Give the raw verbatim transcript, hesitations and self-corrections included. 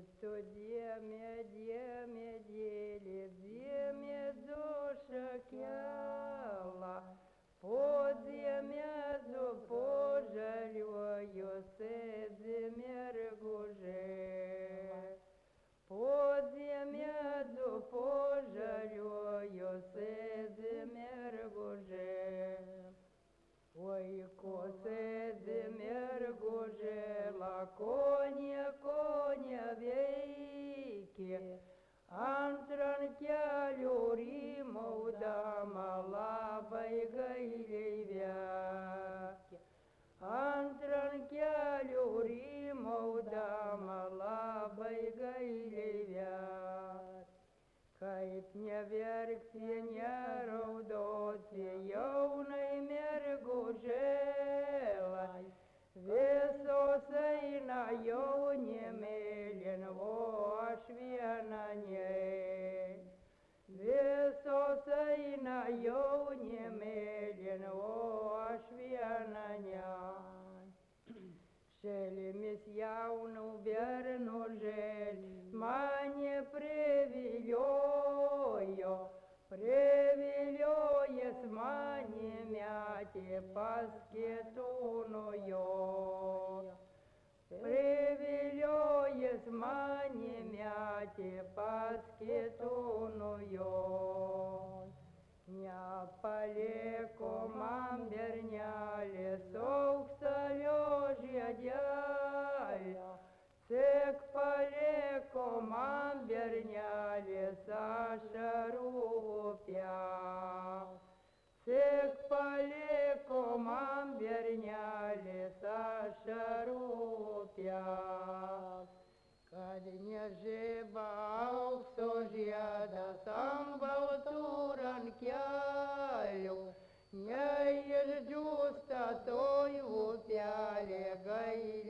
то дєм'я, дєм'я, дєлі, дєм'я душа кяла, подзем'я зу пожалюю, седзем'я гуже. Подзем'я зу пожалюю, седзем'я гуже. Ой, косе земер гужела, коня, коня вейки, антран люри моуда малабай гайлевяки. Антран люри моуда малабай гайлевяки. Kaip neverksi, neraudoti, jaunai mergužėlai, visos eina jauni mėlyn, o aš viena ne. Visos eina jauni mėlyn, o aš viena ne. Šelimis jaunų bernų žėl, mane priviliojo, priviliojas mane metė pas kitų nujo. Priviliojas mane metė pas kitų nujo. Nepaliko man bernelis auksalio žiedelio, tik paliko man bernelis ašarų upę. Tik paliko man bernelis ašarų upę. Kad nežiba aukso žiedas ant baltų rankelių, neišdžiūsta toj upelė gailestinga.